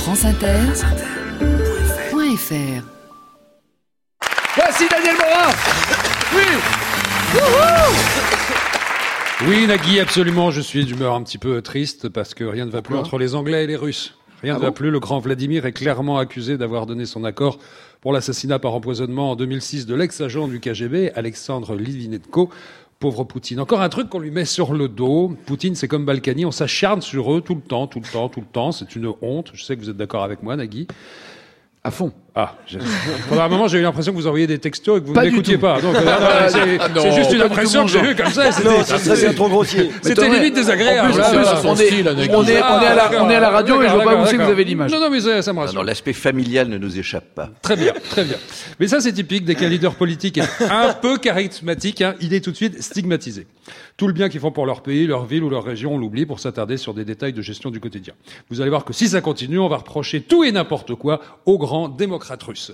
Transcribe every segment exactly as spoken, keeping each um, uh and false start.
franceinter point f r. Voici Daniel Morin. Oui. Wouhou. Oui, Nagui, absolument. Je suis d'humeur un petit peu triste parce que rien ne va plus entre les Anglais et les Russes. Rien ah ne bon va plus. Le grand Vladimir est clairement accusé d'avoir donné son accord pour l'assassinat par empoisonnement en deux mille six de l'ex-agent du K G B, Alexandre Litvinenko. Pauvre Poutine. Encore un truc qu'on lui met sur le dos. Poutine, c'est comme Balkany. On s'acharne sur eux tout le temps, tout le temps, tout le temps. C'est une honte. Je sais que vous êtes d'accord avec moi, Nagui. À fond. Ah, j'ai... pendant un moment, j'ai eu l'impression que vous envoyiez des textos et que vous ne m'écoutiez pas. Donc, là, non, c'est, ah, non, c'est juste une impression que j'ai eue comme ça. C'était, non, ça serait trop grossier. C'était limite désagréable. Plus, là, là, on, est, style, on, est, on, est, on, est à la, on est à la radio et je vois pas où c'est que vous avez l'image. Non, non, mais ça, ça me rassure. Non, non, l'aspect familial ne nous échappe pas. Très bien, très bien. Mais ça, c'est typique dès qu'un leader politique est un peu charismatique, hein, il est tout de suite stigmatisé. Tout le bien qu'ils font pour leur pays, leur ville ou leur région, on l'oublie pour s'attarder sur des détails de gestion du quotidien. Vous allez voir que si ça continue, on va reprocher tout et n'importe quoi aux grands démocrates russes.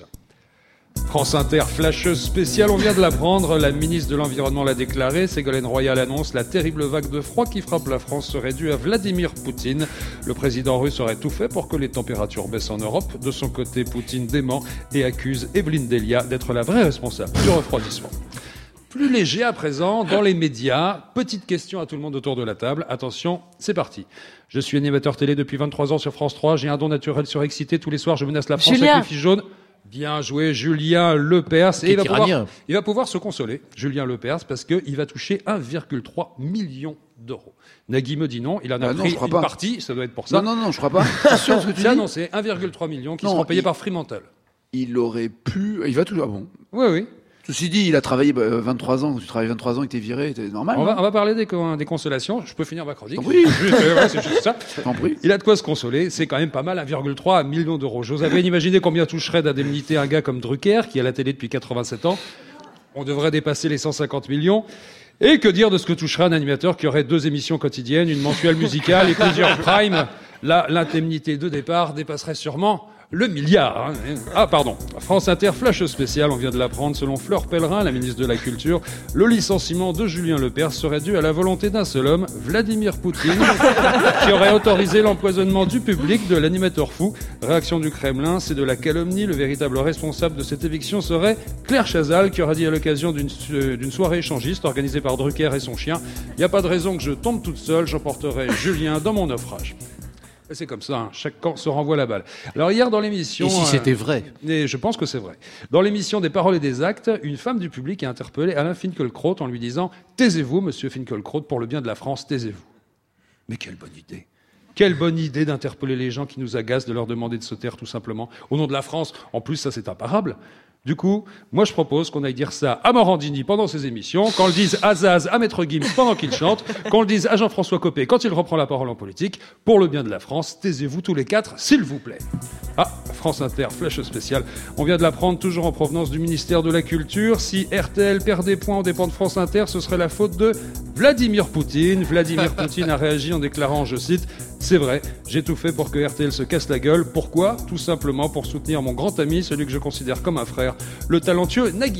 France Inter, flasheuse spéciale, on vient de l'apprendre, la ministre de l'Environnement l'a déclaré, Ségolène Royal annonce la terrible vague de froid qui frappe la France serait due à Vladimir Poutine. Le président russe aurait tout fait pour que les températures baissent en Europe. De son côté, Poutine dément et accuse Evelyne Delia d'être la vraie responsable du refroidissement. Plus léger à présent, dans les médias, petite question à tout le monde autour de la table. Attention, c'est parti. Je suis animateur télé depuis vingt-trois ans sur France trois, j'ai un don naturel surexcité, tous les soirs je menace la France Julien. avec les fiches jaunes. Bien joué, Julien Lepers. Et il va, pouvoir, il va pouvoir se consoler, Julien Lepers, parce qu'il va toucher un virgule trois million d'euros. Nagui me dit non, il en a ah pris non, une pas. partie, ça doit être pour ça. Non, non, non, je crois pas. C'est sûr ce que tu dis. annoncé un virgule trois million qui non, seront payés il, par Fremantle. Il aurait pu... Il va tout... Ah bon. Oui, oui. Ceci dit, il a travaillé vingt-trois ans. Quand tu travailles vingt-trois ans et que t'es viré, c'est normal. On va, on va parler des, des consolations. Je peux finir ma chronique. Oui. Juste, euh, c'est juste ça. Il a de quoi se consoler. C'est quand même pas mal, un virgule trois million d'euros. J'ose à peine imaginer combien toucherait d'indemnité un gars comme Drucker, qui est à la télé depuis quatre-vingt-sept ans. On devrait dépasser les cent cinquante millions. Et que dire de ce que toucherait un animateur qui aurait deux émissions quotidiennes, une mensuelle musicale et plusieurs primes. Là, l'indemnité de départ dépasserait sûrement le milliard. Hein. Ah, pardon. France Inter, flash spécial, on vient de l'apprendre. Selon Fleur Pellerin, la ministre de la Culture, le licenciement de Julien Lepers serait dû à la volonté d'un seul homme, Vladimir Poutine, qui aurait autorisé l'empoisonnement du public de l'animateur fou. Réaction du Kremlin, c'est de la calomnie. Le véritable responsable de cette éviction serait Claire Chazal, qui aura dit à l'occasion d'une, euh, d'une soirée échangiste organisée par Drucker et son chien: il n'y a pas de raison que je tombe toute seule, j'emporterai Julien dans mon naufrage. Et c'est comme ça, hein. Chaque camp se renvoie la balle. Alors hier dans l'émission... Et si c'était vrai euh, et je pense que c'est vrai. Dans l'émission des Paroles et des Actes, une femme du public a interpellé Alain Finkielkraut en lui disant « Taisez-vous, monsieur Finkielkraut, pour le bien de la France, taisez-vous ». Mais quelle bonne idée. Quelle bonne idée d'interpeller les gens qui nous agacent, de leur demander de se taire tout simplement. Au nom de la France, en plus ça c'est imparable. Du coup, moi je propose qu'on aille dire ça à Morandini pendant ses émissions, qu'on le dise à Zaz, à Maître Gims pendant qu'il chante, qu'on le dise à Jean-François Copé quand il reprend la parole en politique. Pour le bien de la France, taisez-vous tous les quatre, s'il vous plaît. Ah, France Inter, flash spécial. On vient de l'apprendre, toujours en provenance du ministère de la Culture. Si R T L perd des points aux dépens de France Inter, ce serait la faute de Vladimir Poutine. Vladimir Poutine a réagi en déclarant, je cite, « C'est vrai, j'ai tout fait pour que R T L se casse la gueule. Pourquoi ? Tout simplement pour soutenir mon grand ami, celui que je considère comme un frère, le talentueux Nagui. »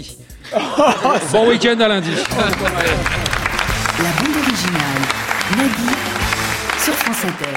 Bon week-end à lundi. La bande originale, Nagui, sur France Inter.